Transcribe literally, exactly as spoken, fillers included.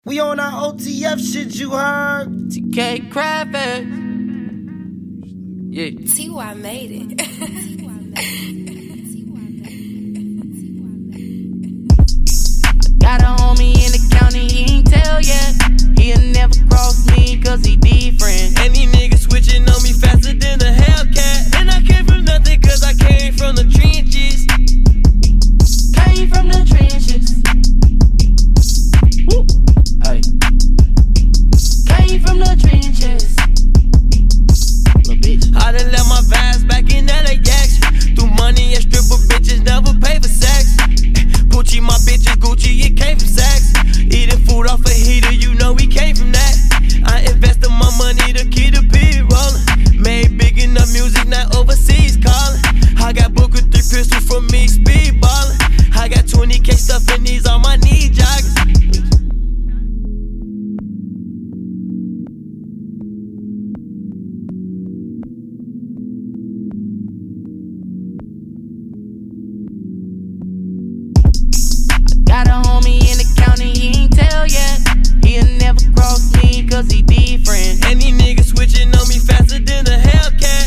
We on our O T F shit, you heard? T K Kravitz. Yeah. T Y made it. Got a homie in the county, he ain't tell yet. He'll never cross me cause he different. And these niggas switching on me faster than a Hellcat. And I came from nothing cause I came from the trenches. Came from the trenches. Woo. Ay. Came from the trenches. Little bitch. I done left my vibes back in L A X. Threw money and stripper bitches, never pay for sex. Gucci, my bitches, Gucci, it came from Saks. Eating food off a heater, you know we came from that. I invested my money to keep the beat rolling. Made big enough music, now overseas calling. I got booked with three pistols from me, speedballing. I got twenty K stuff in these on my knee joggers. Got a homie in the county, he ain't tell yet. He'll never cross me cause he different. And these niggas switching on me faster than a Hellcat.